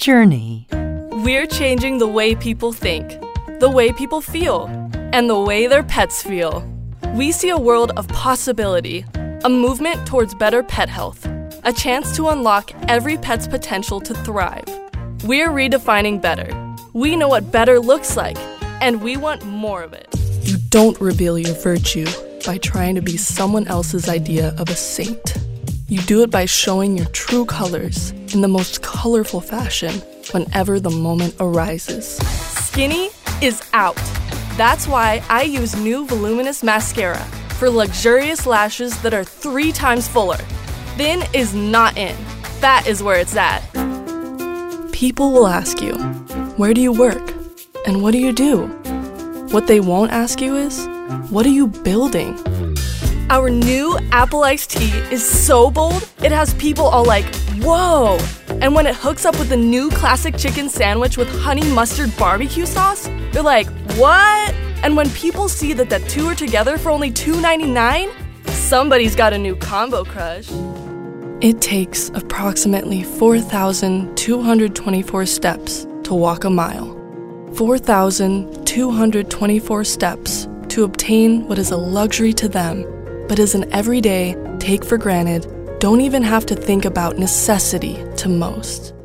journey. We're changing the way people think, the way people feel, and the way their pets feel. We see a world of possibility, a movement towards better pet health, a chance to unlock every pet's potential to thrive. We're redefining better. We know what better looks like, and we want more of it. You don't reveal your virtue by trying to be someone else's idea of a saint. You do it by showing your true colors in the most colorful fashion whenever the moment arises. Skinny is out. That's why I use new Voluminous Mascara for luxurious lashes that are 3 times fuller. Thin is not in. Fat is where it's at. People will ask you, where do you work? And what do you do? What they won't ask you is, what are you building? Our new apple iced tea is so bold, it has people all like, whoa! And when it hooks up with the new classic chicken sandwich with honey mustard barbecue sauce, they're like, what? And when people see that the two are together for only $2.99, somebody's got a new combo crush. It takes approximately 4,224 steps to walk a mile. 4,224 steps to obtain what is a luxury to them, but is an everyday, take for granted, don't even have to think about necessity to most.